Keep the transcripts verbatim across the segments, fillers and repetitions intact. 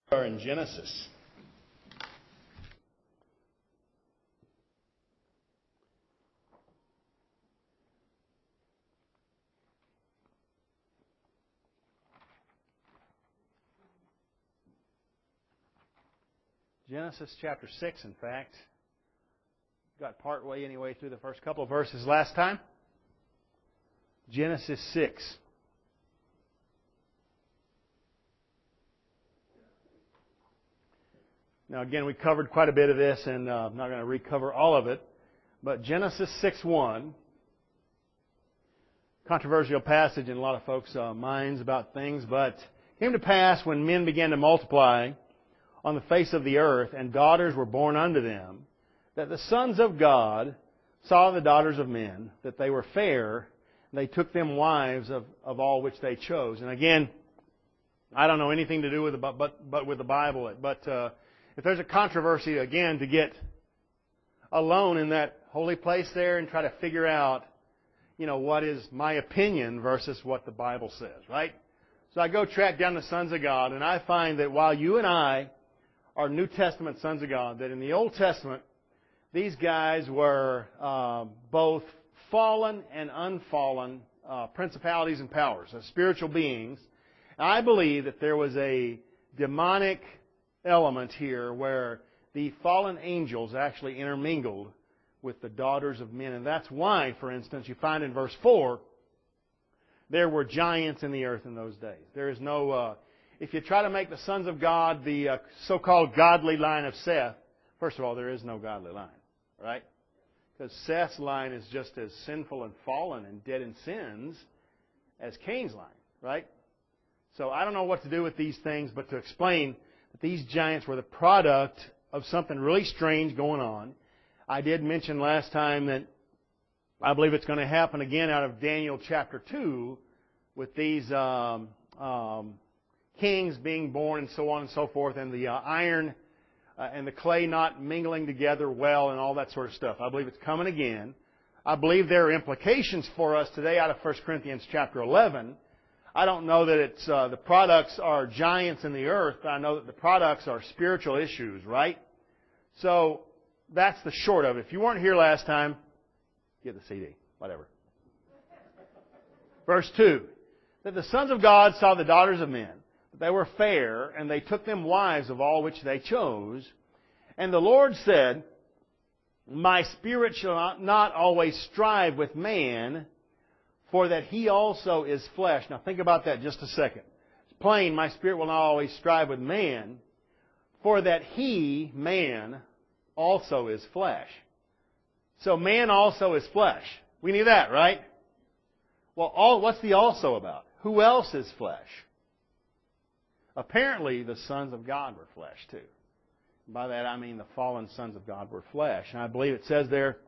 We are in Genesis. Genesis chapter six, in fact. Got part way anyway through the first couple of verses last time. Genesis six. Now again, we covered quite a bit of this, and uh, I'm not going to recover all of it. But Genesis six one, controversial passage in a lot of folks' uh, minds about things, but it came to pass when men began to multiply on the face of the earth, and daughters were born unto them, that the sons of God saw the daughters of men, that they were fair, and they took them wives of, of all which they chose. And again, I don't know anything to do with the, but, but with the Bible, but uh, if there's a controversy, again, to get alone in that holy place there and try to figure out, you know, what is my opinion versus what the Bible says, right? So I go track down the sons of God, and I find that while you and I are New Testament sons of God, that in the Old Testament, these guys were uh, both fallen and unfallen uh, principalities and powers, uh, spiritual beings. And I believe that there was a demonic element here where the fallen angels actually intermingled with the daughters of men. And that's why, for instance, you find in verse four, there were giants in the earth in those days. There is no... Uh, If you try to make the sons of God the uh, so-called godly line of Seth, first of all, there is no godly line, right? Because Seth's line is just as sinful and fallen and dead in sins as Cain's line, right? So I don't know what to do with these things, but to explain that these giants were the product of something really strange going on. I did mention last time that I believe it's going to happen again out of Daniel chapter two with these... Um, um, kings being born and so on and so forth, and the uh, iron uh, and the clay not mingling together well and all that sort of stuff. I believe it's coming again. I believe there are implications for us today out of First Corinthians chapter eleven. I don't know that it's uh, the products are giants in the earth. I know that the products are spiritual issues, right? So that's the short of it. If you weren't here last time, get the C D, whatever. Verse two, that the sons of God saw the daughters of men, they were fair, and they took them wives of all which they chose. And the Lord said, My spirit shall not always strive with man, for that he also is flesh. Now think about that just a second. It's plain, my spirit will not always strive with man, for that he, man, also is flesh. So man also is flesh. We knew that, right? Well, all, what's the also about? Who else is flesh? Apparently, the sons of God were flesh too. By that I mean the fallen sons of God were flesh. And I believe it says there,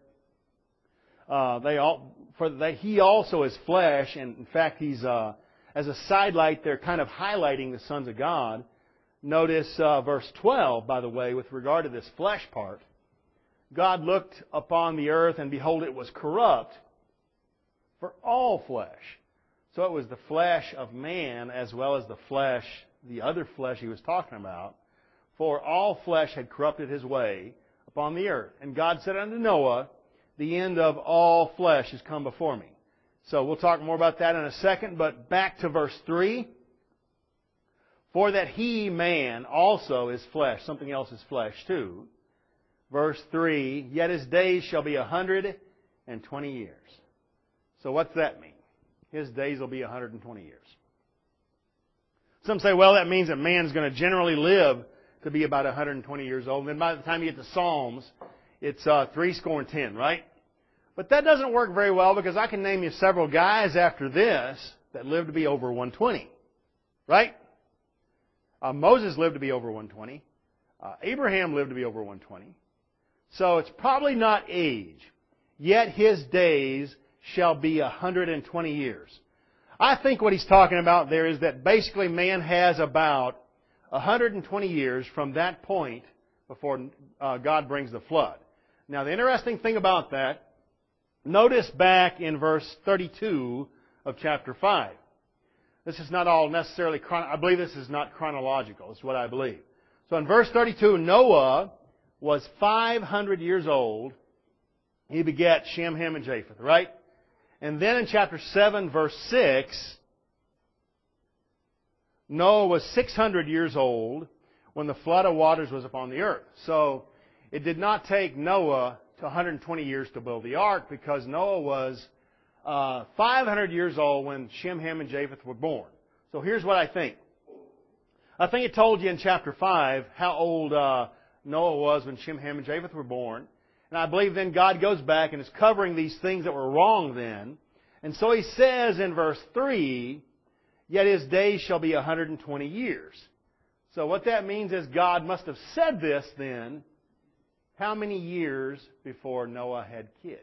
uh, they all, for they, he also is flesh. And in fact, he's uh, as a sidelight, they're kind of highlighting the sons of God. Notice uh, verse twelve, by the way, with regard to this flesh part. God looked upon the earth, and behold, it was corrupt, for all flesh. So it was the flesh of man as well as the flesh, the other flesh he was talking about. For all flesh had corrupted his way upon the earth. And God said unto Noah, the end of all flesh is come before me. So we'll talk more about that in a second. But back to verse three. For that he, man, also is flesh. Something else is flesh too. Verse three. Yet his days shall be a hundred and twenty years. So what's that mean? His days will be one hundred twenty years. Some say, well, that means that man's going to generally live to be about one hundred twenty years old. And then by the time you get to Psalms, it's uh, three score and ten, right? But that doesn't work very well, because I can name you several guys after this that lived to be over one hundred twenty, right? Uh, Moses lived to be over one hundred twenty. Uh, Abraham lived to be over one hundred twenty. So it's probably not age. Yet his days shall be one hundred twenty years. I think what he's talking about there is that basically man has about one hundred twenty years from that point before uh, God brings the flood. Now the interesting thing about that, notice back in verse thirty-two of chapter five. This is not all necessarily, chron- I believe this is not chronological. It's what I believe. So in verse thirty-two, Noah was five hundred years old. He begat Shem, Ham, and Japheth, right? And then in chapter seven, verse six, Noah was six hundred years old when the flood of waters was upon the earth. So it did not take Noah to one hundred twenty years to build the ark, because Noah was uh, five hundred years old when Shem, Ham, and Japheth were born. So here's what I think. I think it told you in chapter five how old uh, Noah was when Shem, Ham, and Japheth were born. And I believe then God goes back and is covering these things that were wrong then. And so He says in verse three, yet his days shall be one hundred twenty years. So what that means is God must have said this then how many years before Noah had kids?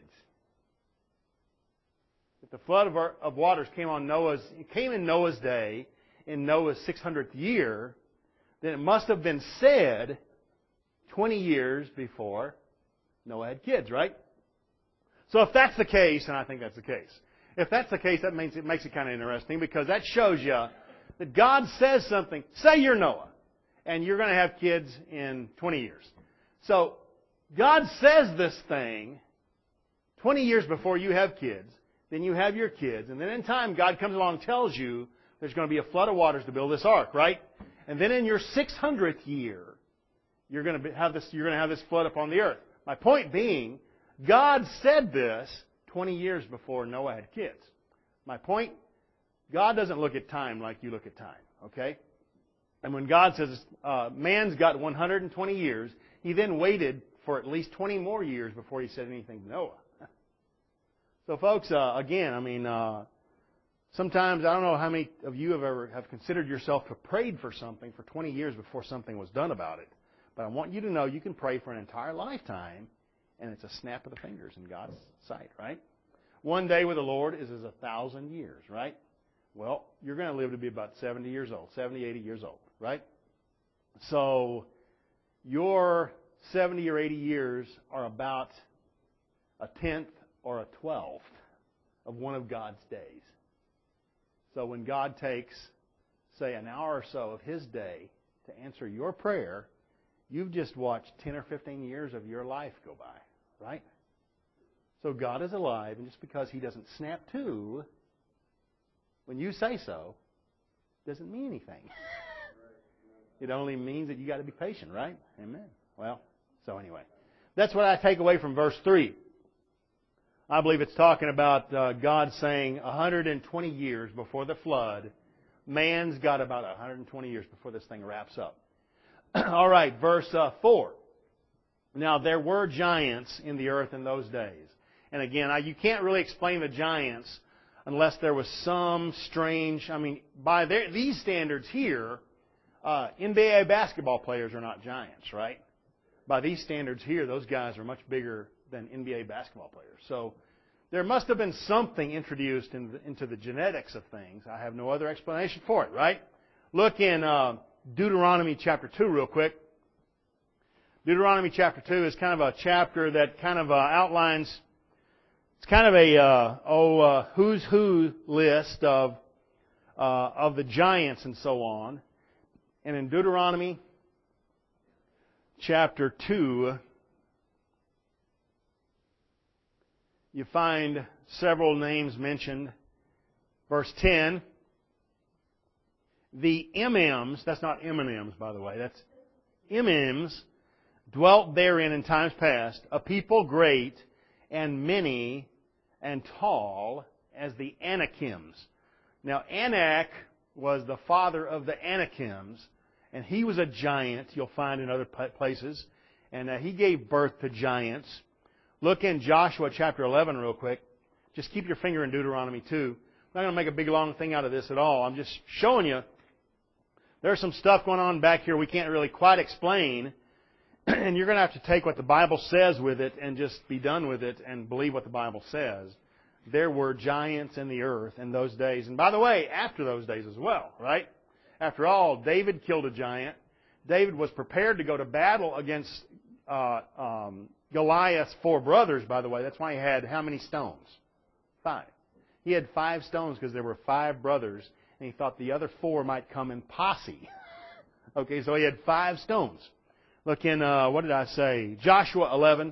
If the flood of, of waters came on Noah's, it came in Noah's day, in Noah's six hundredth year, then it must have been said twenty years before Noah had kids, right? So if that's the case, and I think that's the case, if that's the case, that means it makes it kind of interesting, because that shows you that God says something. Say you're Noah, and you're going to have kids in twenty years. So God says this thing twenty years before you have kids, then you have your kids, and then in time God comes along and tells you there's going to be a flood of waters to build this ark, right? And then in your six hundredth year, you're going to have this, you're going to have this flood upon the earth. My point being, God said this twenty years before Noah had kids. My point, God doesn't look at time like you look at time, okay? And when God says uh, man's got one hundred twenty years, He then waited for at least twenty more years before He said anything to Noah. So folks, uh, again, I mean, uh, sometimes, I don't know how many of you have ever have considered yourself to have prayed for something for twenty years before something was done about it. But I want you to know you can pray for an entire lifetime, and it's a snap of the fingers in God's sight, right? One day with the Lord is as a thousand years, right? Well, you're going to live to be about seventy years old, seventy, eighty years old, right? So your seventy or eighty years are about a tenth or a twelfth of one of God's days. So when God takes, say, an hour or so of His day to answer your prayer, you've just watched ten or fifteen years of your life go by, right? So God is alive, and just because He doesn't snap to when you say so, doesn't mean anything. It only means that you got to be patient, right? Amen. Well, so anyway, that's what I take away from verse three. I believe it's talking about uh, God saying one hundred twenty years before the flood. Man's got about one hundred twenty years before this thing wraps up. All right, verse uh, four. Now, there were giants in the earth in those days. And again, I, you can't really explain the giants unless there was some strange... I mean, by their, these standards here, uh, N B A basketball players are not giants, right? By these standards here, those guys are much bigger than N B A basketball players. So there must have been something introduced in the, into the genetics of things. I have no other explanation for it, right? Look in uh, Deuteronomy chapter two real quick. Deuteronomy chapter two is kind of a chapter that kind of uh, outlines, it's kind of a uh, oh uh, who's who list of uh, of the giants and so on. And in Deuteronomy chapter two, you find several names mentioned. Verse ten, the Emims, that's not M and M's, by the way, that's Emims, dwelt therein in times past, a people great and many and tall as the Anakims. Now, Anak was the father of the Anakims, and he was a giant, you'll find in other places, and uh, he gave birth to giants. Look in Joshua chapter eleven real quick. Just keep your finger in Deuteronomy two. I'm not going to make a big long thing out of this at all. I'm just showing you there's some stuff going on back here we can't really quite explain. And you're going to have to take what the Bible says with it and just be done with it and believe what the Bible says. There were giants in the earth in those days. And by the way, after those days as well, right? After all, David killed a giant. David was prepared to go to battle against uh, um, Goliath's four brothers, by the way. That's why he had how many stones? Five. He had five stones because there were five brothers. and he thought the other four might come in posse. Okay, so he had five stones. Look in, uh, what did I say? Joshua eleven.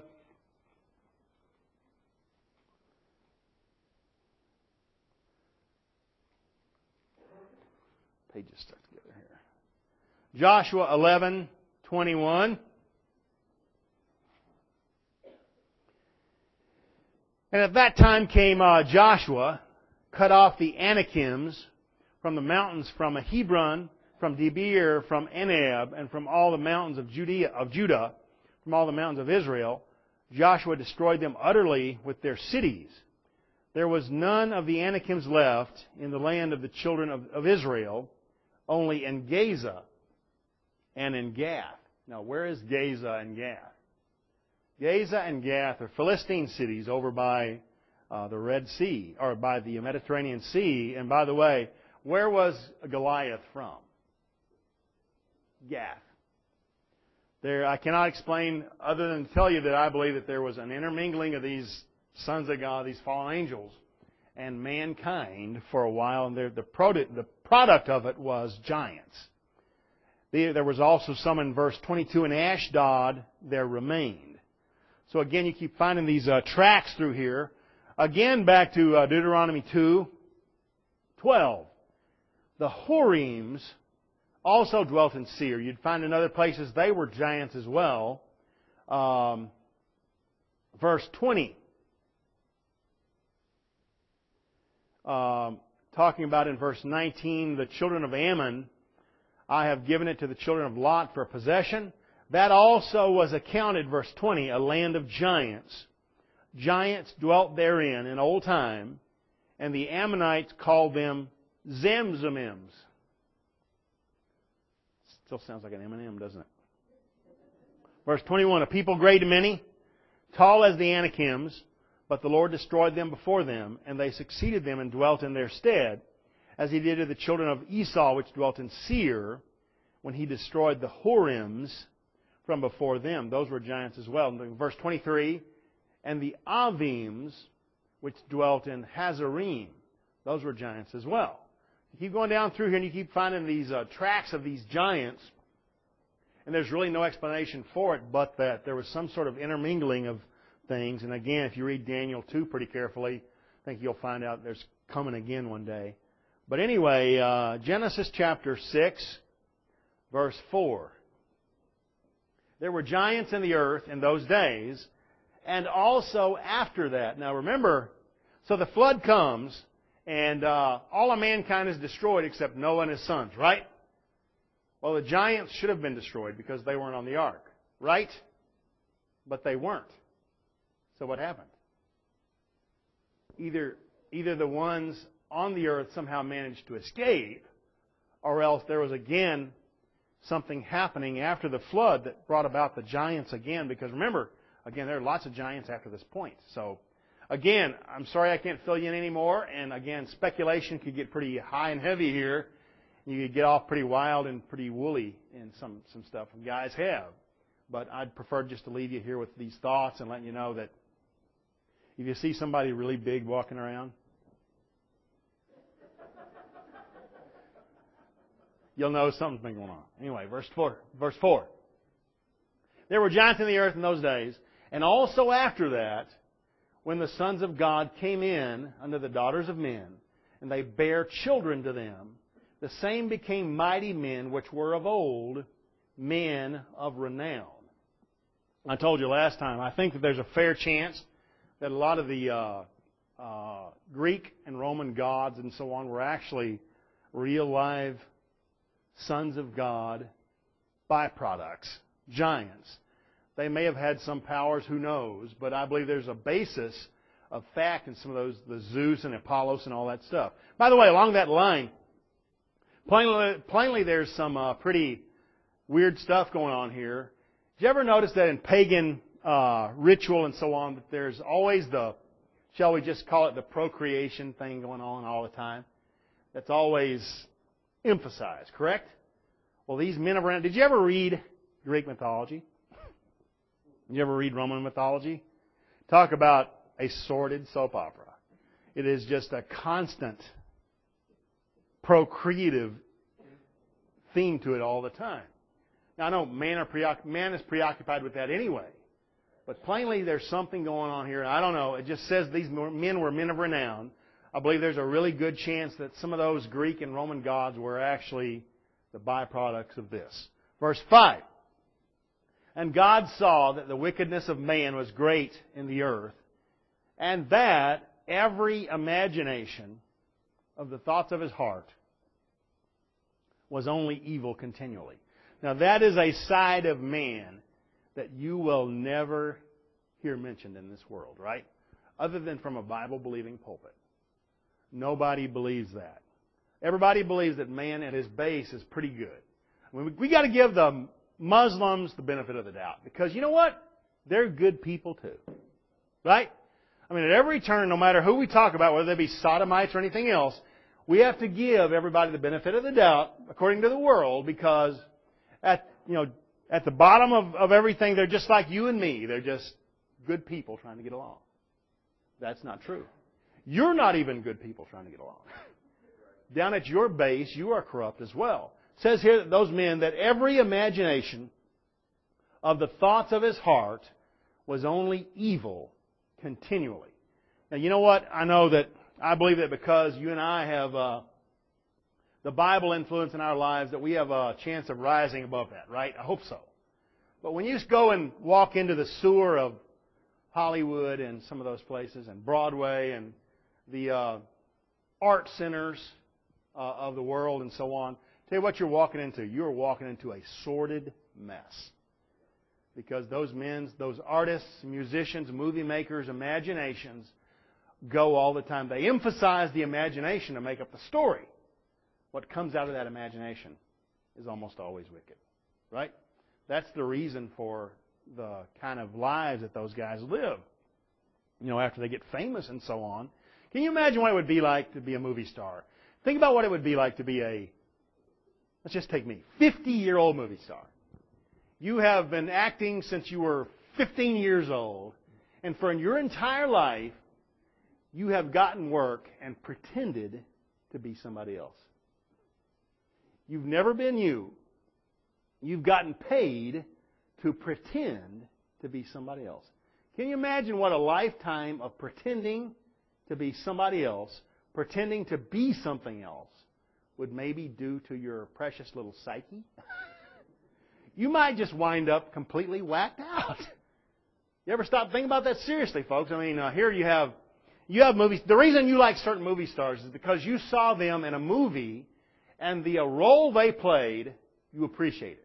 Pages stuck together here. Joshua eleven twenty-one. And at that time came uh, Joshua, cut off the Anakims from the mountains, from Hebron, from Debir, from Anab, and from all the mountains of Judea, of Judah, from all the mountains of Israel. Joshua destroyed them utterly with their cities. There was none of the Anakims left in the land of the children of, of Israel, only in Gaza and in Gath. Now, where is Gaza and Gath? Gaza and Gath are Philistine cities over by uh, the Red Sea, or by the Mediterranean Sea. And by the way, where was Goliath from? Gath. There, I cannot explain other than tell you that I believe that there was an intermingling of these sons of God, these fallen angels, and mankind for a while, and the product, the product of it was giants. There was also some in verse twenty-two, in Ashdod there remained. So again, you keep finding these uh, tracks through here. Again, back to uh, Deuteronomy two twelve. The Horims also dwelt in Seir. You'd find in other places they were giants as well. Um, verse twenty. Um, talking about in verse nineteen, the children of Ammon, I have given it to the children of Lot for a possession. That also was accounted, verse twenty, a land of giants. Giants dwelt therein in old time, and the Ammonites called them Zamzamims. Still sounds like an M and M, doesn't it? Verse twenty-one, a people great and many, tall as the Anakims, but the Lord destroyed them before them, and they succeeded them and dwelt in their stead, as he did to the children of Esau, which dwelt in Seir, when he destroyed the Horims from before them. Those were giants as well. In verse twenty-three, and the Avims, which dwelt in Hazarim. Those were giants as well. You keep going down through here and you keep finding these uh, tracks of these giants, and there's really no explanation for it but that there was some sort of intermingling of things. And again, if you read Daniel two pretty carefully, I think you'll find out there's coming again one day. But anyway, uh, Genesis chapter six, verse four. There were giants in the earth in those days, and also after that. Now remember, so the flood comes, and uh, all of mankind is destroyed except Noah and his sons, right? Well, the giants should have been destroyed because they weren't on the ark, right? But they weren't. So what happened? Either, either the ones on the earth somehow managed to escape, or else there was again something happening after the flood that brought about the giants again. Because remember, again, there are lots of giants after this point. So, again, I'm sorry I can't fill you in anymore. And again, speculation could get pretty high and heavy here. You could get off pretty wild and pretty woolly in some, some stuff, and guys have. But I'd prefer just to leave you here with these thoughts and letting you know that if you see somebody really big walking around, you'll know something's been going on. Anyway, verse four. Verse four. There were giants in the earth in those days, and also after that, when the sons of God came in unto the daughters of men, and they bare children to them, the same became mighty men which were of old, men of renown. I told you last time, I think that there's a fair chance that a lot of the uh, uh, Greek and Roman gods and so on were actually real live sons of God, byproducts, giants. They may have had some powers, who knows, but I believe there's a basis of fact in some of those, the Zeus and Apollos and all that stuff. By the way, along that line, plainly, plainly there's some uh, pretty weird stuff going on here. Did you ever notice that in pagan uh, ritual and so on, that there's always the, shall we just call it the procreation thing going on all the time? That's always emphasized, correct? Well, these men around, did you ever read Greek mythology? Did you ever read Roman mythology? Talk about a sordid soap opera. It is just a constant procreative theme to it all the time. Now, I know man, are preoc- man is preoccupied with that anyway. But plainly, there's something going on here. I don't know. It just says these men were men of renown. I believe there's a really good chance that some of those Greek and Roman gods were actually the byproducts of this. Verse five. And God saw that the wickedness of man was great in the earth, and that every imagination of the thoughts of his heart was only evil continually. Now that is a side of man that you will never hear mentioned in this world, right? Other than from a Bible-believing pulpit. Nobody believes that. Everybody believes that man at his base is pretty good. I mean, we got to give the Muslims the benefit of the doubt. Because you know what? They're good people too. Right? I mean, at every turn, no matter who we talk about, whether they be sodomites or anything else, we have to give everybody the benefit of the doubt, according to the world, because at, you know, at the bottom of, of everything, they're just like you and me. They're just good people trying to get along. That's not true. You're not even good people trying to get along. Down at your base, you are corrupt as well. It says here that those men, that every imagination of the thoughts of his heart was only evil continually. Now, you know what? I know that, I believe that because you and I have uh, the Bible influence in our lives, that we have a chance of rising above that, right? I hope so. But when you just go and walk into the sewer of Hollywood and some of those places, and Broadway and the uh, art centers uh, of the world and so on, tell you what you're walking into. You're walking into a sordid mess. Because those men, those artists, musicians, movie makers, imaginations go all the time. They emphasize the imagination to make up the story. What comes out of that imagination is almost always wicked. Right? That's the reason for the kind of lives that those guys live. You know, after they get famous and so on. Can you imagine what it would be like to be a movie star? Think about what it would be like to be a, let's just take me, fifty-year-old movie star. You have been acting since you were fifteen years old, and for your entire life, you have gotten work and pretended to be somebody else. You've never been you. You've gotten paid to pretend to be somebody else. Can you imagine what a lifetime of pretending to be somebody else, pretending to be something else, would maybe do to your precious little psyche? You might just wind up completely whacked out. You ever stop thinking about that seriously, folks? I mean, uh, here you have you have movies. The reason you like certain movie stars is because you saw them in a movie, and the uh, role they played, you appreciated.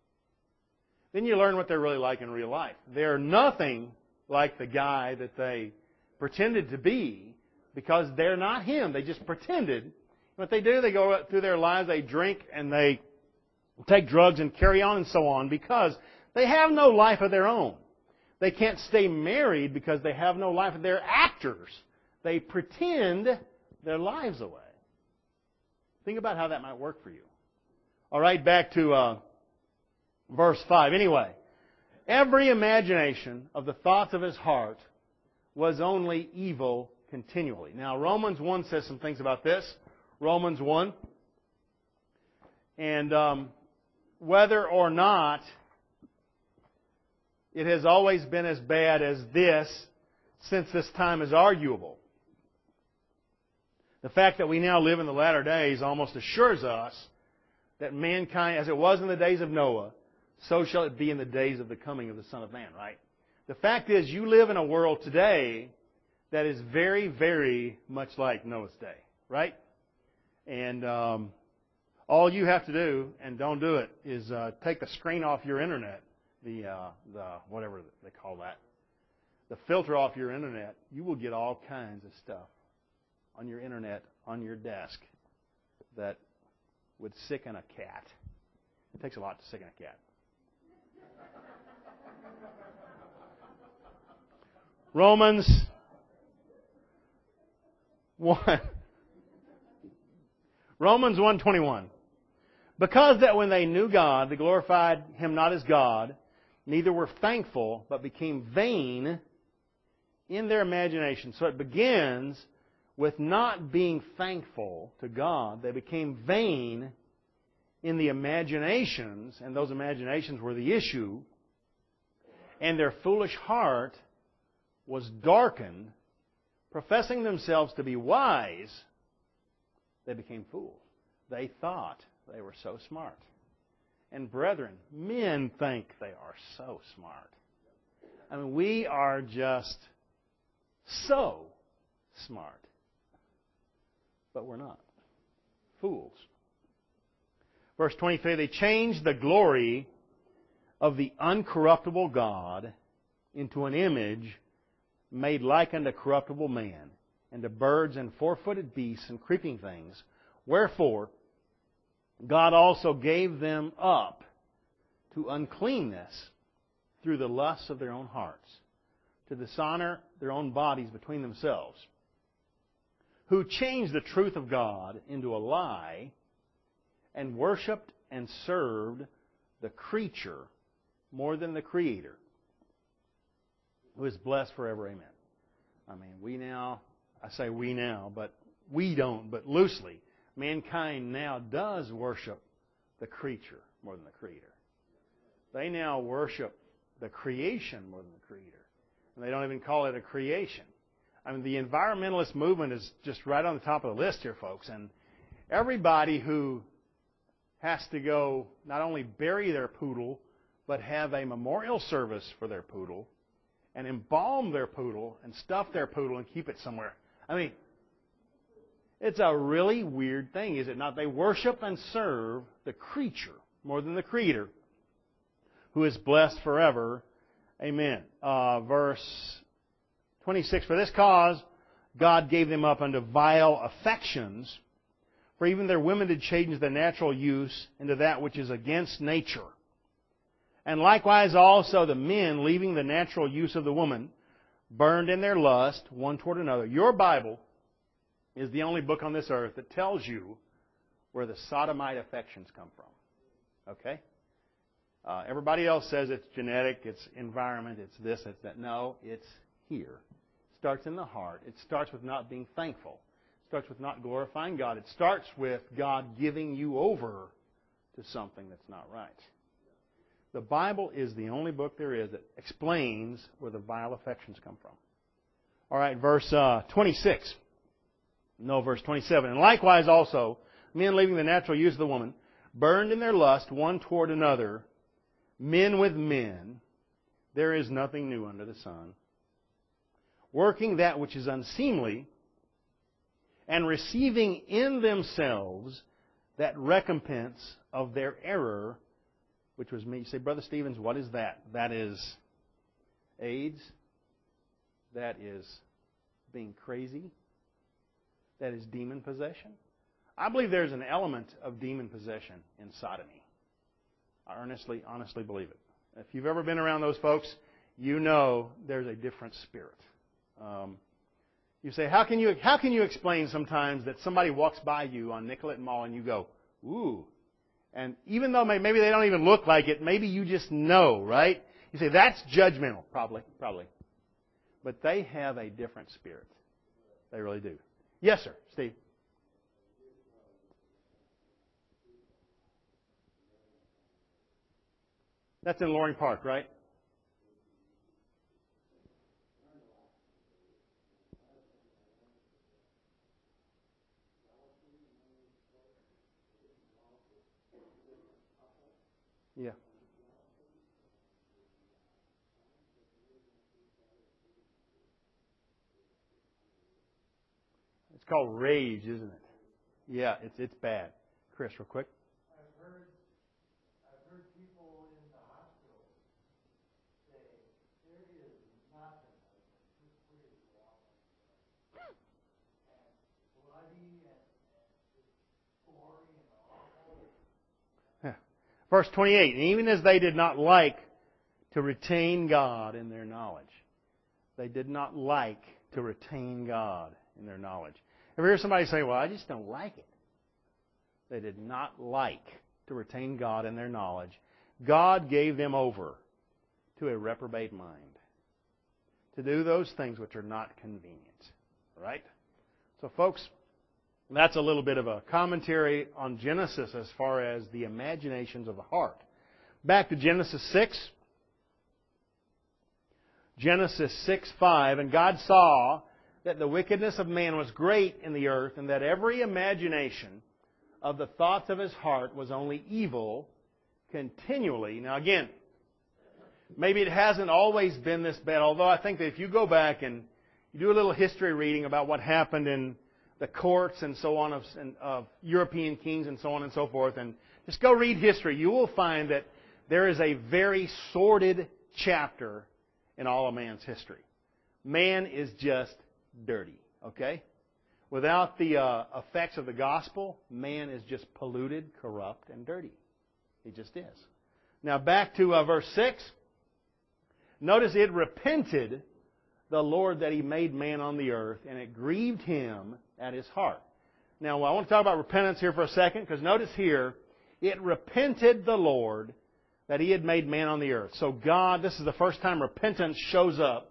Then you learn what they're really like in real life. They're nothing like the guy that they pretended to be, because they're not him. They just pretended. What they do, they go through their lives, they drink, and they take drugs and carry on and so on, because they have no life of their own. They can't stay married because they have no life. They're actors. They pretend their lives away. Think about how that might work for you. All right, back to uh, verse five. Anyway, every imagination of the thoughts of his heart was only evil continually. Now, Romans one says some things about this. Romans one. And um, whether or not it has always been as bad as this since this time is arguable. The fact that we now live in the latter days almost assures us that mankind, as it was in the days of Noah, so shall it be in the days of the coming of the Son of Man, right? The fact is, you live in a world today that is very, very much like Noah's day, right? And um, all you have to do, and don't do it, is uh, take the screen off your internet, the uh, the whatever they call that, the filter off your internet. You will get all kinds of stuff on your internet, on your desk, that would sicken a cat. It takes a lot to sicken a cat. Romans one. Romans one twenty-one. Because that when they knew God, they glorified Him not as God, neither were thankful, but became vain in their imagination. So it begins with not being thankful to God, they became vain in the imaginations, and those imaginations were the issue, and their foolish heart was darkened. Professing themselves to be wise, they became fools. They thought they were so smart. And brethren, men think they are so smart. I mean, we are just so smart. But we're not. Fools. Verse twenty-three, they changed the glory of the uncorruptible God into an image made like unto corruptible man, and to birds and four-footed beasts and creeping things. Wherefore, God also gave them up to uncleanness through the lusts of their own hearts, to dishonor their own bodies between themselves, who changed the truth of God into a lie, and worshipped and served the creature more than the Creator, who is blessed forever. Amen. I mean, we now, I say we now, but we don't, but loosely, mankind now does worship the creature more than the Creator. They now worship the creation more than the Creator. And they don't even call it a creation. I mean, the environmentalist movement is just right on the top of the list here, folks. And everybody who has to go not only bury their poodle, but have a memorial service for their poodle, and embalm their poodle, and stuff their poodle, and keep it somewhere. I mean, it's a really weird thing, is it not? They worship and serve the creature more than the Creator, who is blessed forever. Amen. Uh, verse twenty-six, for this cause God gave them up unto vile affections, for even their women did change the natural use into that which is against nature. And likewise also the men, leaving the natural use of the woman, burned in their lust one toward another. Your Bible is the only book on this earth that tells you where the sodomite affections come from. Okay? Uh, everybody else says it's genetic, it's environment, it's this, it's that. No, it's here. It starts in the heart. It starts with not being thankful. It starts with not glorifying God. It starts with God giving you over to something that's not right. The Bible is the only book there is that explains where the vile affections come from. All right, verse uh, twenty-six. No, verse twenty-seven. And likewise also, men leaving the natural use of the woman, burned in their lust one toward another, men with men. There is nothing new under the sun. Working that which is unseemly, and receiving in themselves that recompense of their error, which was me. You say, Brother Stevens, what is that? That is AIDS. That is being crazy. That is demon possession. I believe there's an element of demon possession in sodomy. I earnestly, honestly believe it. If you've ever been around those folks, you know there's a different spirit. Um, you say, how can you how can you explain sometimes that somebody walks by you on Nicollet Mall and you go, ooh, and even though maybe they don't even look like it, maybe you just know, right? You say, that's judgmental. Probably, probably. But they have a different spirit. They really do. Yes, sir. Steve. That's in Loring Park, right? Yeah. It's called rage, isn't it? Yeah, it's it's bad. Chris, real quick. I've heard, I've heard people in the hospital say there is nothing like a two-footed walk and bloody and, and just gory and awful. Yeah. Verse twenty-eight, and even as they did not like to retain God in their knowledge. They did not like to retain God in their knowledge. Ever hear somebody say, well, I just don't like it? They did not like to retain God in their knowledge. God gave them over to a reprobate mind to do those things which are not convenient. Right? So, folks, that's a little bit of a commentary on Genesis as far as the imaginations of the heart. Back to Genesis six. Genesis six five, and God saw that the wickedness of man was great in the earth, and that every imagination of the thoughts of his heart was only evil continually. Now again, maybe it hasn't always been this bad, although I think that if you go back and you do a little history reading about what happened in the courts and so on of, of European kings and so on and so forth, and just go read history, you will find that there is a very sordid chapter in all of man's history. Man is just dirty, okay? Without the uh, effects of the gospel, man is just polluted, corrupt, and dirty. He just is. Now back to uh, verse six. Notice it repented the Lord that He made man on the earth, and it grieved Him at His heart. Now I want to talk about repentance here for a second, because notice here, it repented the Lord that He had made man on the earth. So God, this is the first time repentance shows up.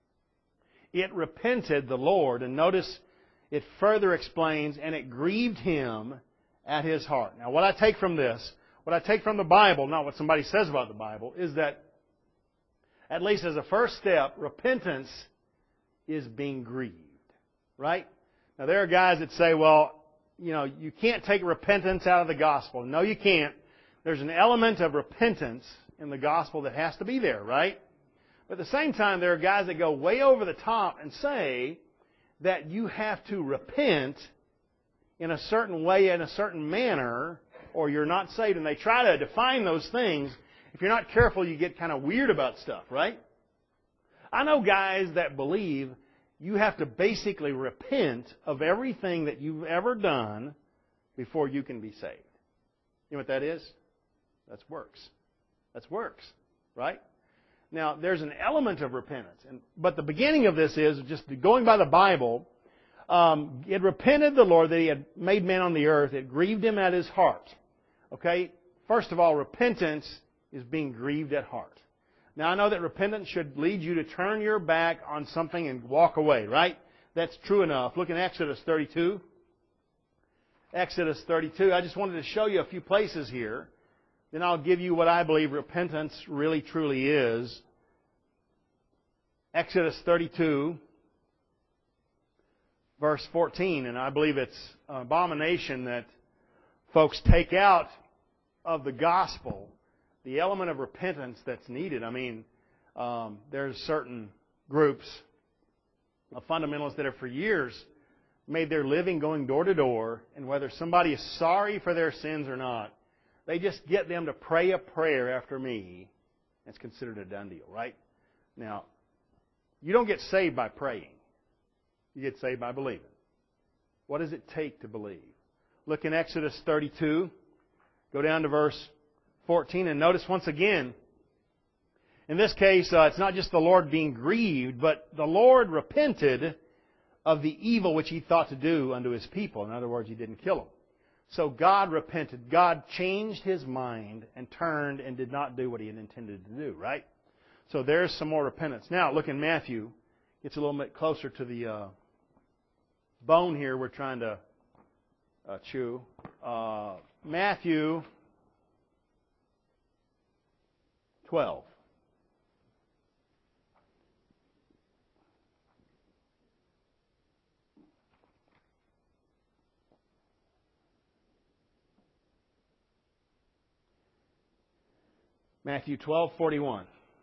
It repented the Lord, and notice it further explains, and it grieved Him at His heart. Now what I take from this, what I take from the Bible, not what somebody says about the Bible, is that at least as a first step, repentance is being grieved. Right? Now there are guys that say, well, you know, you can't take repentance out of the gospel. No, you can't. There's an element of repentance in the gospel that has to be there, right? But at the same time, there are guys that go way over the top and say that you have to repent in a certain way, in a certain manner, or you're not saved. And they try to define those things. If you're not careful, you get kind of weird about stuff, right? I know guys that believe you have to basically repent of everything that you've ever done before you can be saved. You know what that is? That's works. That's works, right? Now, there's an element of repentance. And, but the beginning of this is, just going by the Bible, um, it repented the Lord that He had made man on the earth. It grieved Him at His heart. Okay? First of all, repentance is being grieved at heart. Now, I know that repentance should lead you to turn your back on something and walk away, right? That's true enough. Look in Exodus thirty-two. Exodus thirty-two. I just wanted to show you a few places here. Then I'll give you what I believe repentance really truly is. Exodus thirty-two, verse fourteen. And I believe it's an abomination that folks take out of the gospel the element of repentance that's needed. I mean, um, there's certain groups of fundamentalists that have for years made their living going door to door, and whether somebody is sorry for their sins or not, they just get them to pray a prayer after me. It's considered a done deal, right? Now, you don't get saved by praying. You get saved by believing. What does it take to believe? Look in Exodus thirty-two. Go down to verse fourteen, and notice once again, in this case, uh, it's not just the Lord being grieved, but the Lord repented of the evil which He thought to do unto His people. In other words, He didn't kill them. So God repented. God changed His mind and turned and did not do what He had intended to do, right? So there's some more repentance. Now, look in Matthew. It's a little bit closer to the uh, bone here we're trying to uh, chew. Uh, Matthew twelve. Matthew twelve forty-one.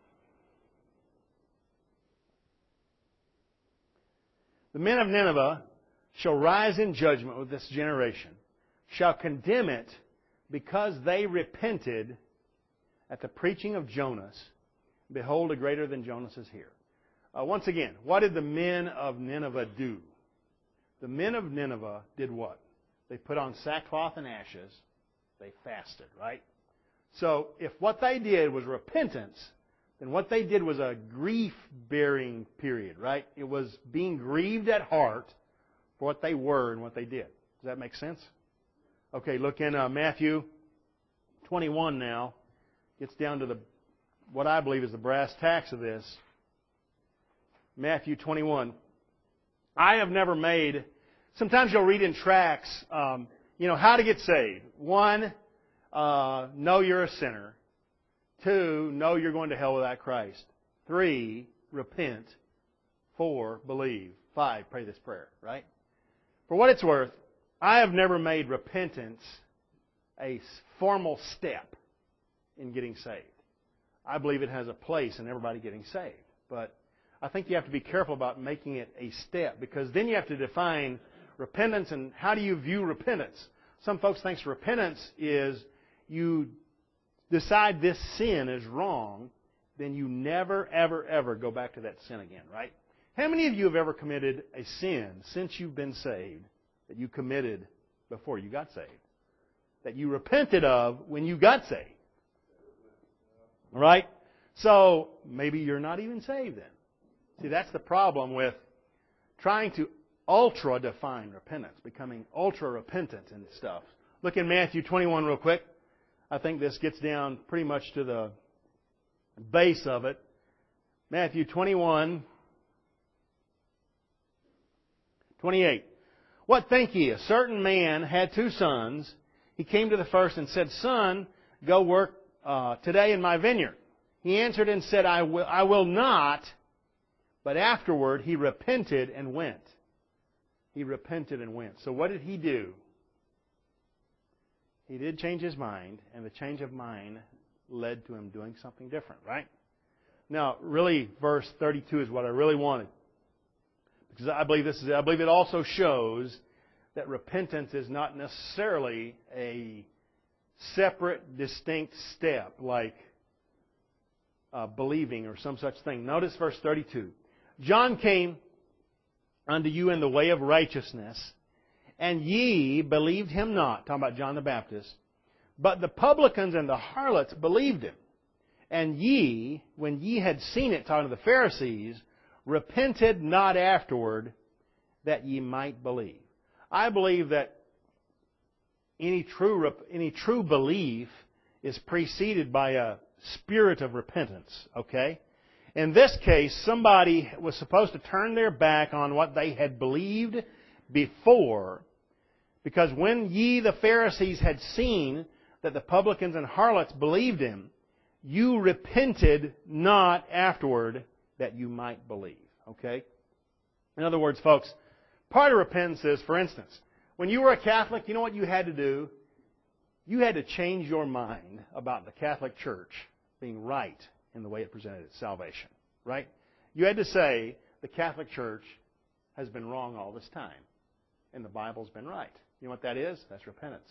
The men of Nineveh shall rise in judgment with this generation, shall condemn it, because they repented at the preaching of Jonas. Behold, a greater than Jonas is here. Uh, once again, what did the men of Nineveh do? The men of Nineveh did what? They put on sackcloth and ashes. They fasted, right? So, if what they did was repentance, then what they did was a grief-bearing period, right? It was being grieved at heart for what they were and what they did. Does that make sense? Okay, look in uh, Matthew twenty-one now. Gets down to the what I believe is the brass tacks of this. Matthew twenty-one. I have never made Sometimes you'll read in tracts, um, you know, how to get saved. One, uh, know you're a sinner. Two, know you're going to hell without Christ. Three, repent. Four, believe. Five, pray this prayer, right? For what it's worth, I have never made repentance a formal step in getting saved. I believe it has a place in everybody getting saved. But I think you have to be careful about making it a step, because then you have to define repentance and how do you view repentance. Some folks think repentance is you decide this sin is wrong, then you never, ever, ever go back to that sin again, right? How many of you have ever committed a sin since you've been saved that you committed before you got saved? That you repented of when you got saved? Right? So, maybe you're not even saved then. See, that's the problem with trying to ultra-define repentance, becoming ultra-repentant and stuff. Look in Matthew twenty-one real quick. I think this gets down pretty much to the base of it. Matthew twenty-one, twenty-eight. What think ye? A certain man had two sons. He came to the first and said, Son, go work uh, today in my vineyard. He answered and said, I will, I will not. But afterward he repented and went. He repented and went. So what did he do? He did change his mind, and the change of mind led to him doing something different, right? Now, really, verse thirty-two is what I really wanted. Because I believe this is, I believe it also shows that repentance is not necessarily a separate, distinct step like uh, believing or some such thing. Notice verse thirty-two. John came unto you in the way of righteousness, and ye believed him not. Talking about John the Baptist. But the publicans and the harlots believed him. And ye, when ye had seen it, talking to the Pharisees, repented not afterward, that ye might believe. I believe that any true, any true belief is preceded by a spirit of repentance, okay? In this case, somebody was supposed to turn their back on what they had believed before, because when ye, the Pharisees, had seen that the publicans and harlots believed him, you repented not afterward, that you might believe. Okay? In other words, folks, part of repentance is, for instance, when you were a Catholic, you know what you had to do? You had to change your mind about the Catholic Church being right in the way it presented its salvation. Right? You had to say, the Catholic Church has been wrong all this time, and the Bible's been right. You know what that is? That's repentance.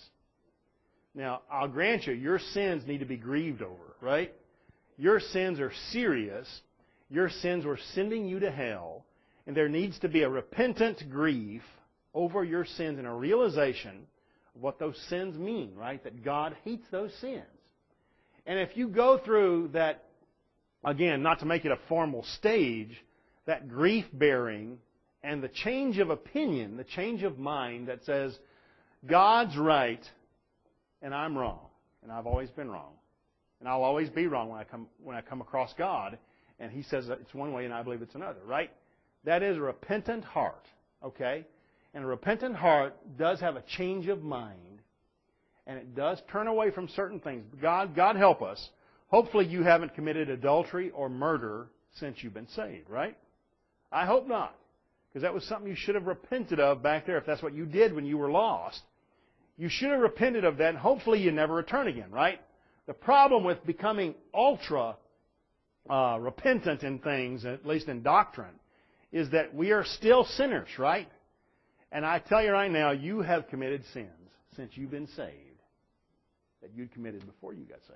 Now, I'll grant you, your sins need to be grieved over, right? Your sins are serious. Your sins were sending you to hell. And there needs to be a repentant grief over your sins and a realization of what those sins mean, right? That God hates those sins. And if you go through that, again, not to make it a formal stage, that grief-bearing and the change of opinion, the change of mind that says, God's right and I'm wrong. And I've always been wrong. And I'll always be wrong when I come when I come across God. And He says that it's one way and I believe it's another, right? That is a repentant heart, okay? And a repentant heart does have a change of mind. And it does turn away from certain things. God, God help us. Hopefully you haven't committed adultery or murder since you've been saved, right? I hope not. Because that was something you should have repented of back there if that's what you did when you were lost. You should have repented of that, and hopefully you never return again, right? The problem with becoming ultra uh, repentant in things, at least in doctrine, is that we are still sinners, right? And I tell you right now, you have committed sins since you've been saved that you'd committed before you got saved.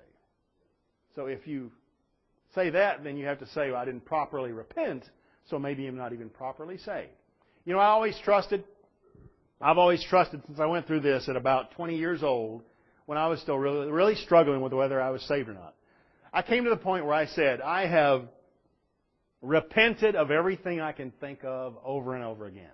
So if you say that, then you have to say, well, I didn't properly repent, so maybe I'm not even properly saved. You know, I always trusted... I've always trusted since I went through this at about twenty years old, when I was still really, really struggling with whether I was saved or not. I came to the point where I said, I have repented of everything I can think of over and over again.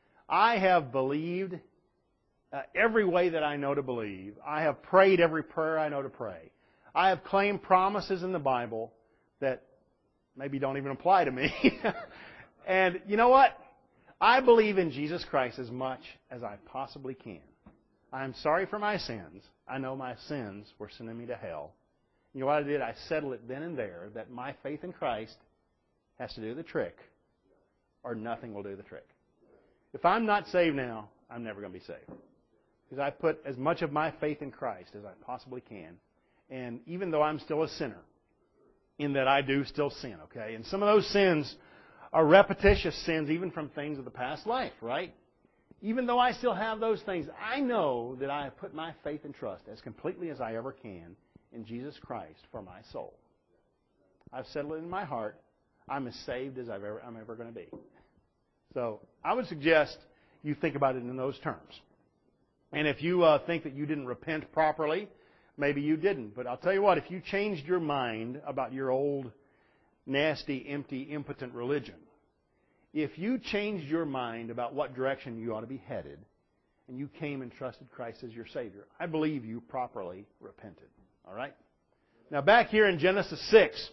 I have believed uh, every way that I know to believe. I have prayed every prayer I know to pray. I have claimed promises in the Bible that maybe don't even apply to me. And you know what? I believe in Jesus Christ as much as I possibly can. I am sorry for my sins. I know my sins were sending me to hell. You know what I did? I settled it then and there that my faith in Christ has to do the trick, or nothing will do the trick. If I'm not saved now, I'm never going to be saved. Because I put as much of my faith in Christ as I possibly can. And even though I'm still a sinner, in that I do still sin, okay? And some of those sins are repetitious sins, even from things of the past life, right? Even though I still have those things, I know that I have put my faith and trust as completely as I ever can in Jesus Christ for my soul. I've settled it in my heart. I'm as saved as I've ever, I'm ever going to be. So I would suggest you think about it in those terms. And if you uh, think that you didn't repent properly, maybe you didn't. But I'll tell you what, if you changed your mind about your old, nasty, empty, impotent religion, if you changed your mind about what direction you ought to be headed, and you came and trusted Christ as your Savior, I believe you properly repented. All right? Now back here in Genesis six,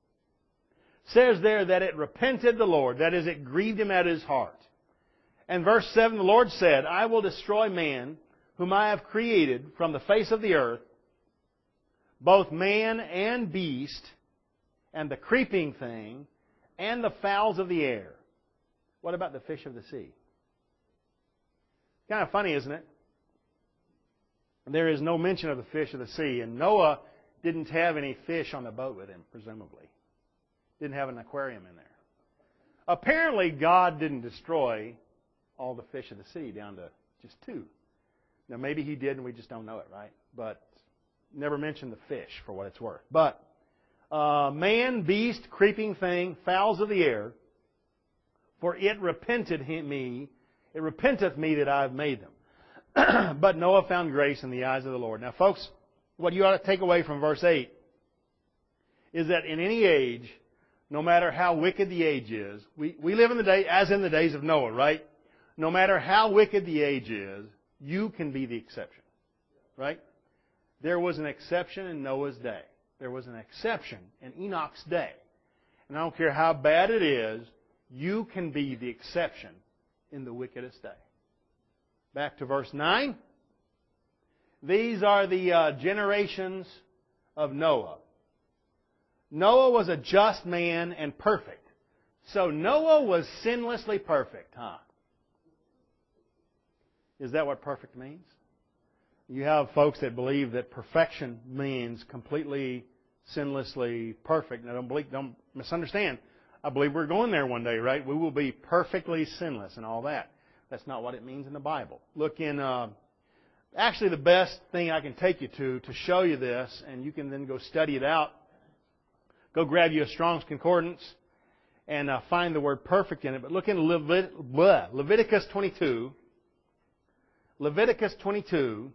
says there that it repented the Lord, that is, it grieved Him at His heart. And verse seven, the Lord said, I will destroy man, whom I have created from the face of the earth, both man and beast, and the creeping thing, and the fowls of the air. What about the fish of the sea? Kind of funny, isn't it? There is no mention of the fish of the sea, and Noah didn't have any fish on the boat with him, presumably. Didn't have an aquarium in there. Apparently, God didn't destroy all the fish of the sea down to just two. Now, maybe He did, and we just don't know it, right? But never mentioned the fish, for what it's worth. But uh, man, beast, creeping thing, fowls of the air, for it repented me, it repenteth me that I have made them. But Noah found grace in the eyes of the Lord. Now, folks, what you ought to take away from verse eight is that in any age, no matter how wicked the age is, we, we live in the day as in the days of Noah, right? No matter how wicked the age is, you can be the exception, right? There was an exception in Noah's day. There was an exception in Enoch's day. And I don't care how bad it is, you can be the exception in the wickedest day. Back to verse nine. These are the uh, generations of Noah. Noah was a just man and perfect. So Noah was sinlessly perfect, huh? Is that what perfect means? You have folks that believe that perfection means completely, sinlessly perfect. Now, don't believe, don't misunderstand. I believe we're going there one day, right? We will be perfectly sinless and all that. That's not what it means in the Bible. Look in, uh, actually the best thing I can take you to, to show you this, and you can then go study it out. Go grab you a Strong's Concordance and uh, find the word perfect in it. But look in Levit- bleh, Leviticus twenty-two. Leviticus twenty-two,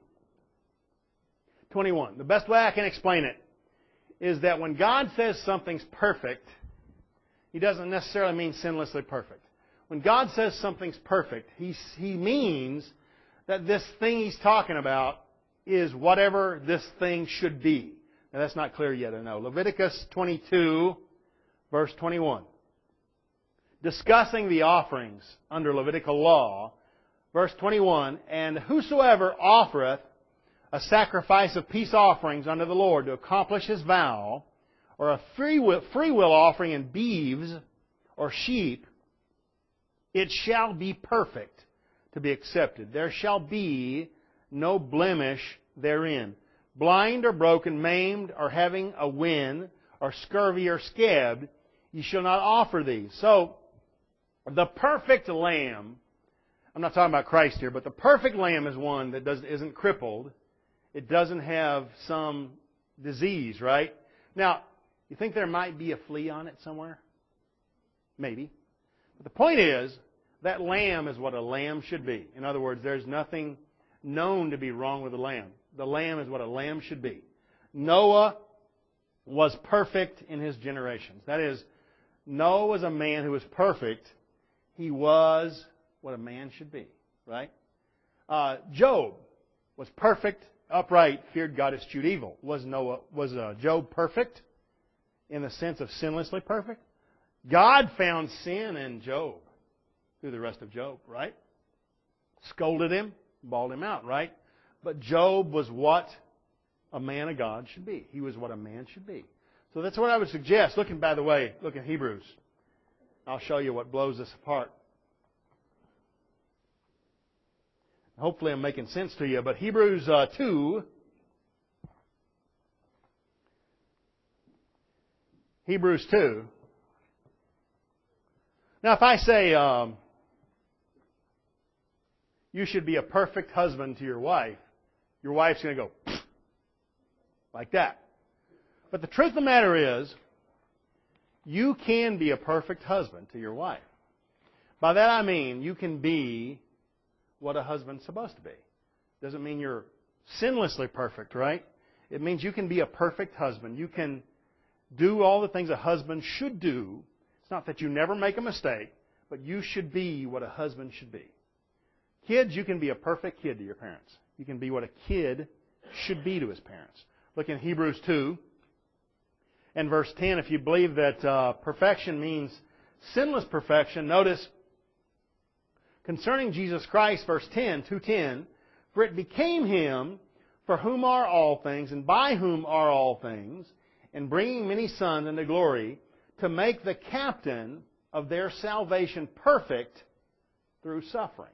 twenty-one. The best way I can explain it is that when God says something's perfect, He doesn't necessarily mean sinlessly perfect. When God says something's perfect, He, he means that this thing He's talking about is whatever this thing should be. Now, that's not clear yet, I know. Leviticus twenty-two, verse twenty-one. Discussing the offerings under Levitical law, verse twenty-one, and whosoever offereth a sacrifice of peace offerings unto the Lord to accomplish his vow, or a free will, free will offering in beeves or sheep, it shall be perfect to be accepted. There shall be no blemish therein. Blind or broken, maimed, or having a wen, or scurvy or scabbed, ye shall not offer these. So, the perfect lamb, I'm not talking about Christ here, but the perfect lamb is one that doesn't, isn't crippled. It doesn't have some disease, right? Now, you think there might be a flea on it somewhere? Maybe. But the point is, that lamb is what a lamb should be. In other words, there's nothing known to be wrong with the lamb. The lamb is what a lamb should be. Noah was perfect in his generations. That is, Noah was a man who was perfect. He was what a man should be, right? Uh, Job was perfect, upright, feared God, eschewed evil. Was Noah? Was uh, Job perfect in the sense of sinlessly perfect? God found sin in Job. through the rest of Job, right? Scolded him, bawled him out, right? But Job was what a man of God should be. He was what a man should be. So that's what I would suggest. Looking, by the way, look at Hebrews. I'll show you what blows this apart. Hopefully I'm making sense to you. But Hebrews uh, two, Hebrews two. Now if I say um, you should be a perfect husband to your wife, your wife's going to go like that. But the truth of the matter is, you can be a perfect husband to your wife. By that I mean you can be what a husband's supposed to be. Doesn't mean you're sinlessly perfect, right? It means you can be a perfect husband. You can do all the things a husband should do. It's not that you never make a mistake, but you should be what a husband should be. Kids, you can be a perfect kid to your parents. You can be what a kid should be to his parents. Look in Hebrews two and verse ten. If you believe that uh, perfection means sinless perfection, notice concerning Jesus Christ, verse ten, two ten, for it became Him for whom are all things, and by whom are all things, and bringing many sons into glory, to make the captain of their salvation perfect through sufferings.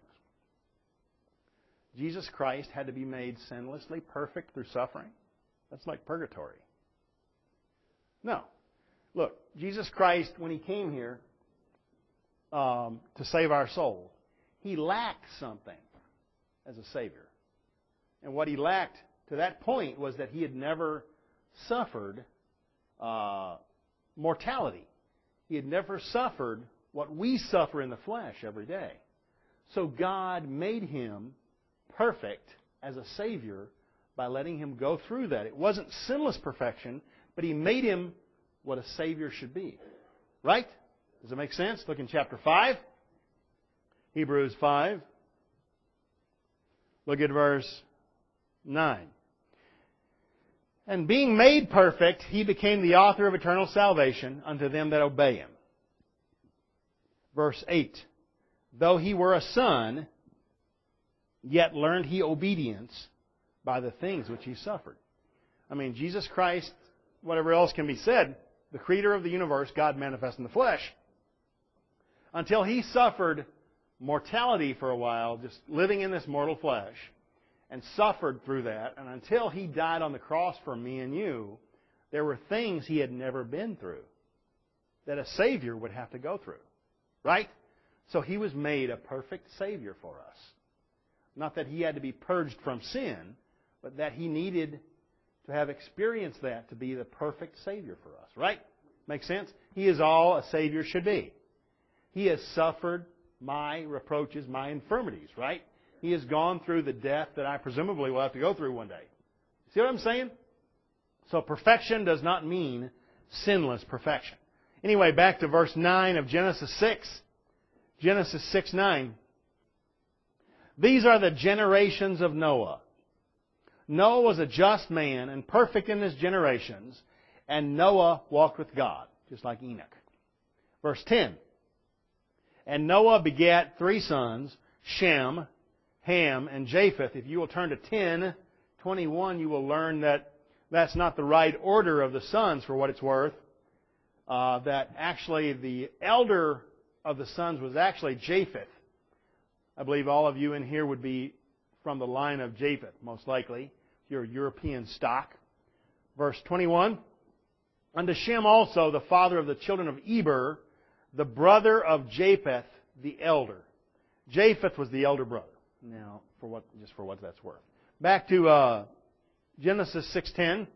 Jesus Christ had to be made sinlessly perfect through suffering? That's like purgatory. No. Look, Jesus Christ, when He came here um, to save our souls, He lacked something as a Savior. And what He lacked to that point was that He had never suffered uh, mortality. He had never suffered what we suffer in the flesh every day. So God made Him perfect as a Savior by letting Him go through that. It wasn't sinless perfection, but He made Him what a Savior should be. Right? Does it make sense? Look in chapter five. Hebrews five. Look at verse nine. And being made perfect, He became the author of eternal salvation unto them that obey Him. Verse eight. Though He were a son, yet learned He obedience by the things which He suffered. I mean, Jesus Christ, whatever else can be said, the Creator of the universe, God manifest in the flesh, until He suffered mortality for a while, just living in this mortal flesh, and suffered through that, and until He died on the cross for me and you, there were things He had never been through that a Savior would have to go through. Right? So He was made a perfect Savior for us. Not that He had to be purged from sin, but that He needed to have experienced that to be the perfect Savior for us. Right? Make sense? He is all a Savior should be. He has suffered my reproaches, my infirmities, right? He has gone through the death that I presumably will have to go through one day. See what I'm saying? So perfection does not mean sinless perfection. Anyway, back to verse nine of Genesis six. Genesis six nine. These are the generations of Noah. Noah was a just man and perfect in his generations, and Noah walked with God, just like Enoch. Verse ten. And Noah begat three sons, Shem, Ham, and Japheth. If you will turn to ten twenty-one, you will learn that that's not the right order of the sons for what it's worth. Uh, that actually the elder of the sons was actually Japheth. I believe all of you in here would be from the line of Japheth, most likely, if you're European stock. Verse twenty-one. Unto Shem also, the father of the children of Eber, the brother of Japheth, the elder. Japheth was the elder brother. Now, for what, just for what that's worth. Back to uh, Genesis six ten.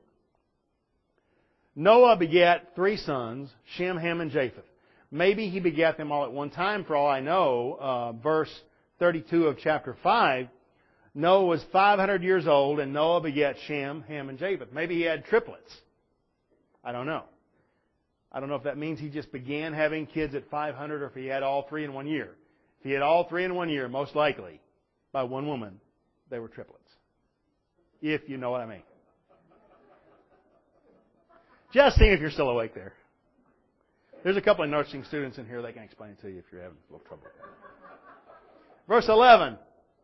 Noah begat three sons, Shem, Ham, and Japheth. Maybe he begat them all at one time, for all I know. Uh, verse thirty-two of chapter five, Noah was five hundred years old, and Noah begat Shem, Ham, and Japheth. Maybe he had triplets. I don't know. I don't know if that means he just began having kids at five hundred or if he had all three in one year. If he had all three in one year, most likely, by one woman, they were triplets. If you know what I mean. Just seeing if you're still awake there. There's a couple of nursing students in here that can explain it to you if you're having a little trouble with that. Verse eleven.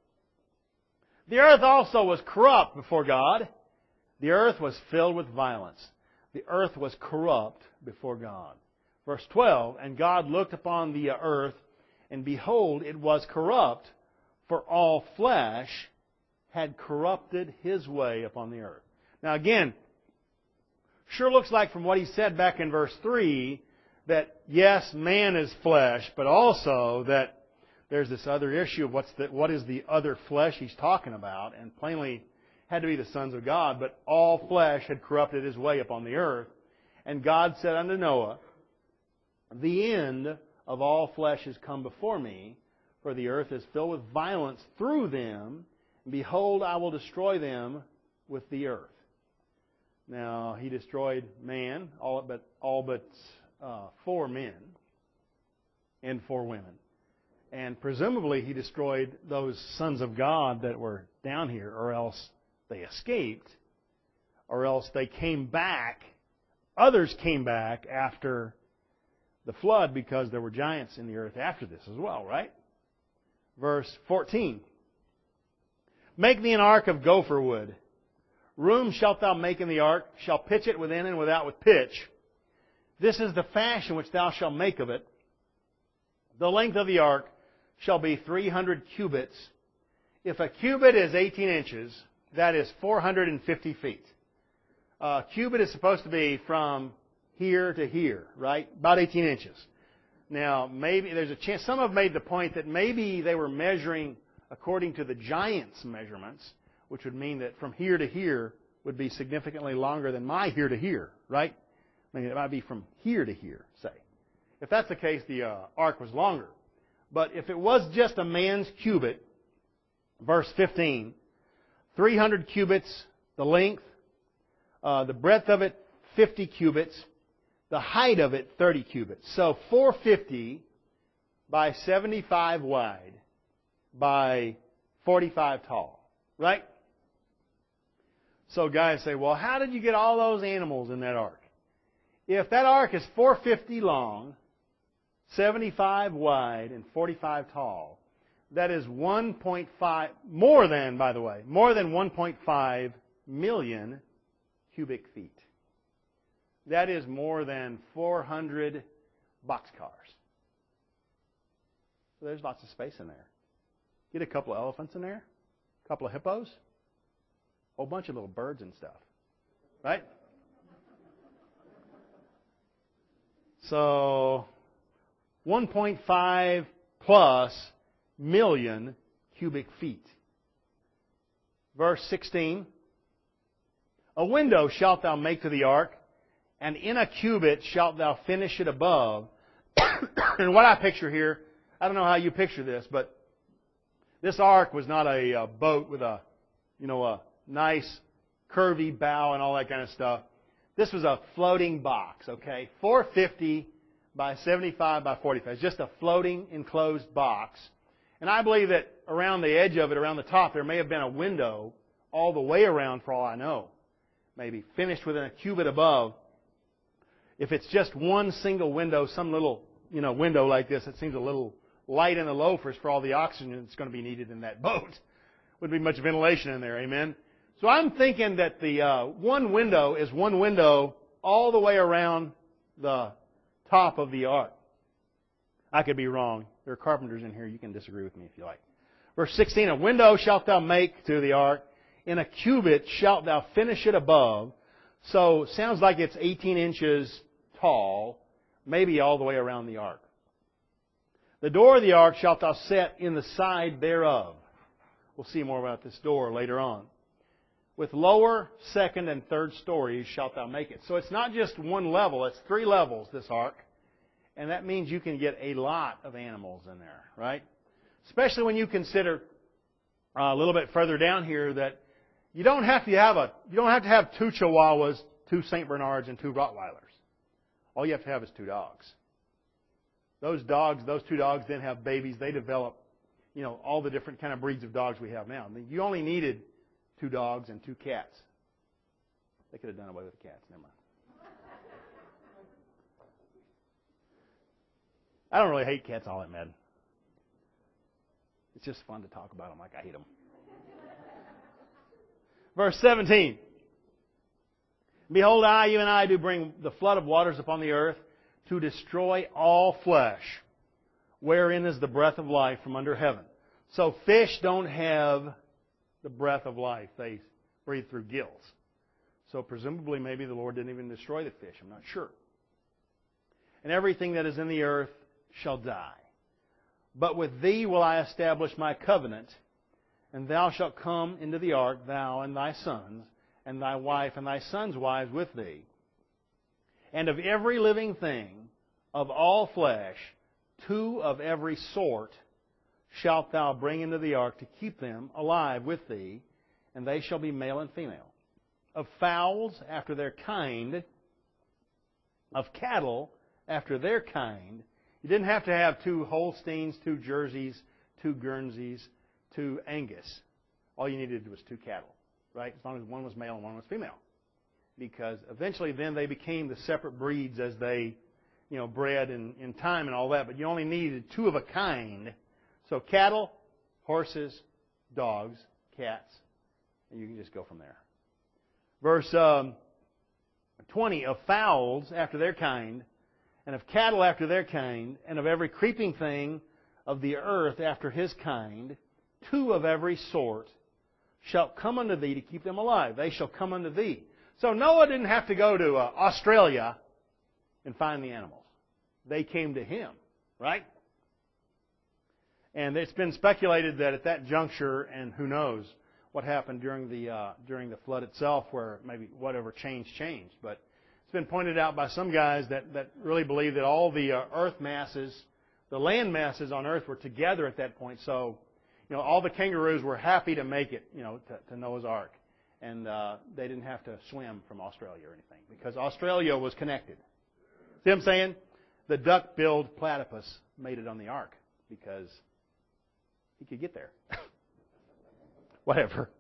The earth also was corrupt before God. The earth was filled with violence. The earth was corrupt before God. Verse twelve. And God looked upon the earth, and behold, it was corrupt, for all flesh had corrupted his way upon the earth. Now again, sure looks like from what he said back in verse three, that yes, man is flesh, but also that there's this other issue of what's the, what is the other flesh he's talking about, and plainly had to be the sons of God, but all flesh had corrupted his way upon the earth. And God said unto Noah, the end of all flesh is come before me, for the earth is filled with violence through them, and behold, I will destroy them with the earth. Now, he destroyed man, all but, all but uh, four men and four women. And presumably he destroyed those sons of God that were down here, or else they escaped, or else they came back. Others came back after the flood because there were giants in the earth after this as well, right? Verse fourteen. Make thee an ark of gopher wood. Room shalt thou make in the ark, shall pitch it within and without with pitch. This is the fashion which thou shalt make of it. The length of the ark shall be three hundred cubits. If a cubit is eighteen inches, that is four hundred fifty feet. A cubit is supposed to be from here to here, right? About eighteen inches. Now, maybe there's a chance, some have made the point that maybe they were measuring according to the giants' measurements, which would mean that from here to here would be significantly longer than my here to here, right? I mean, it might be from here to here, say. If that's the case, the uh, ark was longer. But if it was just a man's cubit, verse fifteen, three hundred cubits, the length, uh, the breadth of it, fifty cubits, the height of it, thirty cubits. So four hundred fifty by seventy-five wide by forty-five tall, right? So guys say, well, how did you get all those animals in that ark? If that ark is four hundred fifty long, seventy-five wide, and forty-five tall, that is one point five, more than, by the way, more than one point five million cubic feet. That is more than four hundred boxcars. So there's lots of space in there. Get a couple of elephants in there, a couple of hippos, a whole bunch of little birds and stuff. Right? So, one point five plus million cubic feet. Verse sixteen. A window shalt thou make to the ark, and in a cubit shalt thou finish it above. And what I picture here, I don't know how you picture this, but this ark was not a, a boat with a, you know, a nice curvy bow and all that kind of stuff. This was a floating box, okay? four hundred fifty by seventy-five by forty-five. It's just a floating enclosed box. And I believe that around the edge of it, around the top, there may have been a window all the way around for all I know. Maybe finished within a cubit above. If it's just one single window, some little, you know, window like this, it seems a little light in the loafers for all the oxygen that's going to be needed in that boat. Wouldn't be much ventilation in there, amen? So I'm thinking that the uh, one window is one window all the way around the top of the ark. I could be wrong. There are carpenters in here. You can disagree with me if you like. Verse sixteen, a window shalt thou make to the ark. In a cubit shalt thou finish it above. So it sounds like it's eighteen inches tall, maybe all the way around the ark. The door of the ark shalt thou set in the side thereof. We'll see more about this door later on. With lower, second, and third stories shalt thou make it. So it's not just one level, it's three levels, this ark. And that means you can get a lot of animals in there, right? Especially when you consider uh, a little bit further down here that you don't have to have a you don't have to have two Chihuahuas, two Saint Bernards, and two Rottweilers. All you have to have is two dogs. Those dogs, those two dogs then have babies. They develop, you know, all the different kind of breeds of dogs we have now. I mean, you only needed two dogs and two cats. They could have done away with the cats. Never mind. I don't really hate cats all that bad. It's just fun to talk about them like I hate them. Verse seventeen. Behold, I, even I, do bring the flood of waters upon the earth to destroy all flesh, wherein is the breath of life from under heaven. So fish don't have the breath of life. They breathe through gills. So presumably maybe the Lord didn't even destroy the fish. I'm not sure. And everything that is in the earth shall die. But with thee will I establish my covenant, and thou shalt come into the ark, thou and thy sons, and thy wife and thy sons' wives with thee. And of every living thing, of all flesh, two of every sort shalt thou bring into the ark to keep them alive with thee, and they shall be male and female. Of fowls after their kind, of cattle after their kind. You didn't have to have two Holsteins, two Jerseys, two Guernseys, two Angus. All you needed was two cattle, right? As long as one was male and one was female. Because eventually then they became the separate breeds as they, you know, bred in, in time and all that. But you only needed two of a kind. So cattle, horses, dogs, cats, and you can just go from there. Verse um, twenty, of fowls after their kind, and of cattle after their kind, and of every creeping thing of the earth after his kind, two of every sort shall come unto thee to keep them alive. They shall come unto thee. So Noah didn't have to go to uh, Australia and find the animals. They came to him, right? And it's been speculated that at that juncture, and who knows what happened during the uh, during the flood itself, where maybe whatever changed changed. But it's been pointed out by some guys that, that really believe that all the uh, earth masses, the land masses on earth were together at that point. So, you know, all the kangaroos were happy to make it, you know, to, to Noah's Ark. And uh, they didn't have to swim from Australia or anything because Australia was connected. See what I'm saying? The duck-billed platypus made it on the ark because he could get there. Whatever.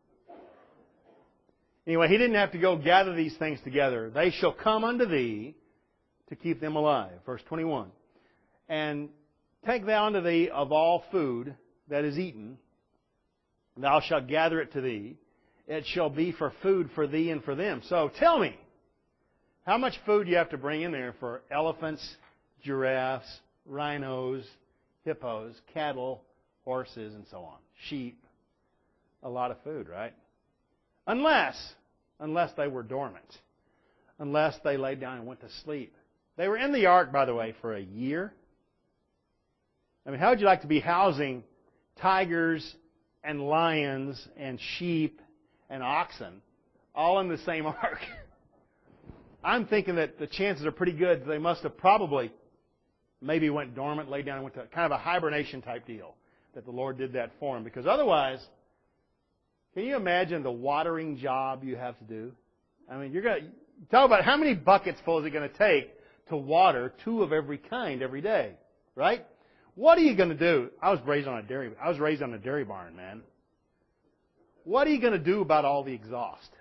Anyway, he didn't have to go gather these things together. They shall come unto thee to keep them alive. Verse twenty-one. And take thou unto thee of all food that is eaten, thou shalt gather it to thee. It shall be for food for thee and for them. So tell me, how much food do you have to bring in there for elephants, giraffes, rhinos, hippos, cattle, horses, and so on? Sheep. A lot of food, right? Unless, unless they were dormant. Unless they laid down and went to sleep. They were in the ark, by the way, for a year. I mean, how would you like to be housing tigers and lions and sheep and oxen all in the same ark? I'm thinking that the chances are pretty good they must have probably maybe went dormant, laid down, and went to kind of a hibernation type deal, that the Lord did that for them. Because otherwise, can you imagine the watering job you have to do? I mean, you're going to talk about how many buckets full is it going to take to water two of every kind every day, right? What are you going to do? I was raised on a dairy. I was raised on a dairy barn, man. What are you going to do about all the exhaust?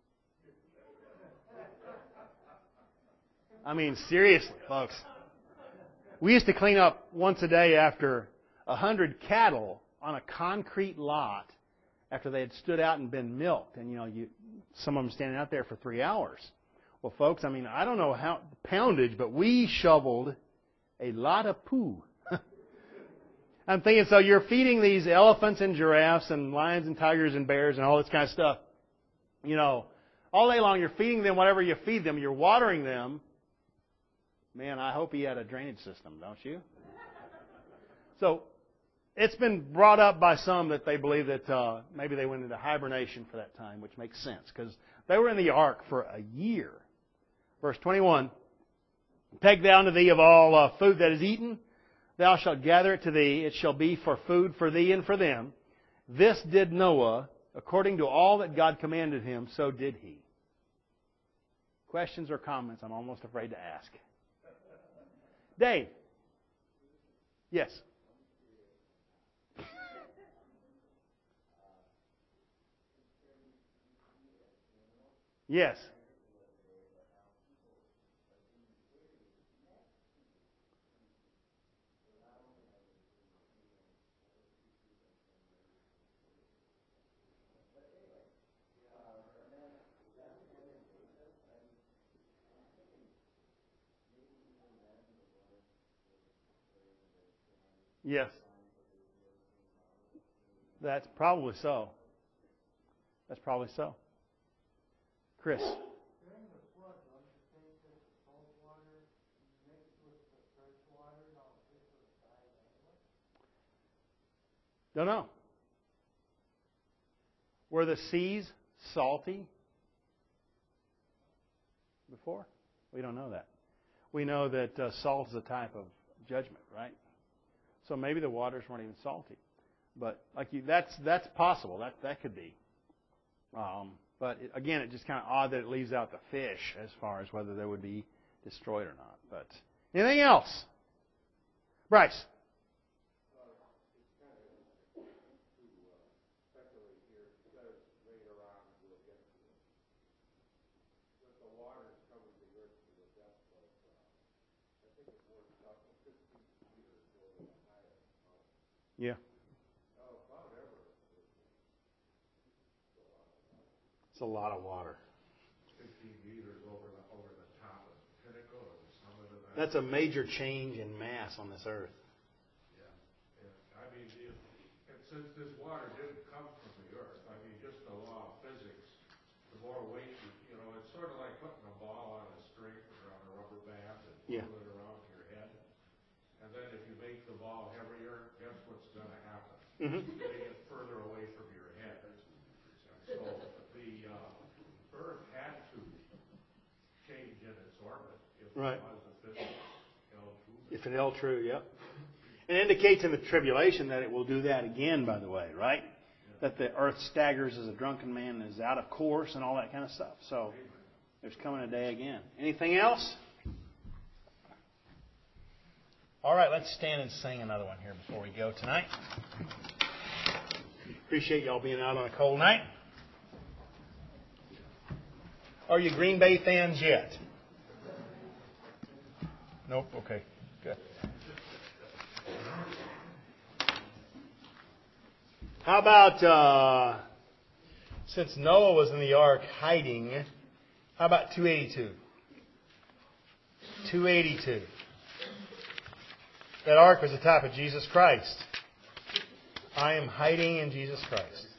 I mean, seriously, folks. We used to clean up once a day after a hundred cattle on a concrete lot after they had stood out and been milked. And, you know, you, some of them standing out there for three hours. Well, folks, I mean, I don't know how poundage, but we shoveled a lot of poo. I'm thinking, so you're feeding these elephants and giraffes and lions and tigers and bears and all this kind of stuff. You know, all day long you're feeding them whatever you feed them. You're watering them. Man, I hope he had a drainage system, don't you? So it's been brought up by some that they believe that uh, maybe they went into hibernation for that time, which makes sense because they were in the ark for a year. Verse twenty-one, take thou unto thee of all uh, food that is eaten, thou shalt gather it to thee. It shall be for food for thee and for them. This did Noah, according to all that God commanded him, so did he. Questions or comments I'm almost afraid to ask. Dave. Yes. Yes. Yes. That's probably so. That's probably so. Chris. During the flood, don't you think that the salt water mixed with the fresh water and all the fish would have died anyway? Don't know. Were the seas salty before? We don't know that. We know that uh, salt is a type of judgment, right? So maybe the waters weren't even salty. But like you, that's that's possible. That that could be. Um, but it, again, it's just kind of odd that it leaves out the fish as far as whether they would be destroyed or not. But anything else, Bryce? Yeah. It's a lot of water. fifteen meters over the over the top of the pinnacle or the summit of that. That's a major change in mass on this earth. Yeah. Yeah. I mean, if, and since this water didn't come from the earth, I mean, just the law of physics, the more weight, you, you know, it's sort of like putting a ball on a string or on a rubber band and Yeah. pulling it around your head. And then if you make the ball heavier, guess what's going to happen? Mm-hmm. It's going to get further away from your head. And so the uh, Earth had to change in its orbit if Right. it was the physics held true. If it held true, yep. It indicates in the tribulation that it will do that again, by the way, right? That the earth staggers as a drunken man and is out of course and all that kind of stuff. So there's coming a day again. Anything else? All right, let's stand and sing another one here before we go tonight. Appreciate y'all being out on a cold night. Are you Green Bay fans yet? Nope. Okay. Good. How about, uh, since Noah was in the ark hiding, how about two eighty-two? two eighty-two. That ark was the type of Jesus Christ. I am hiding in Jesus Christ.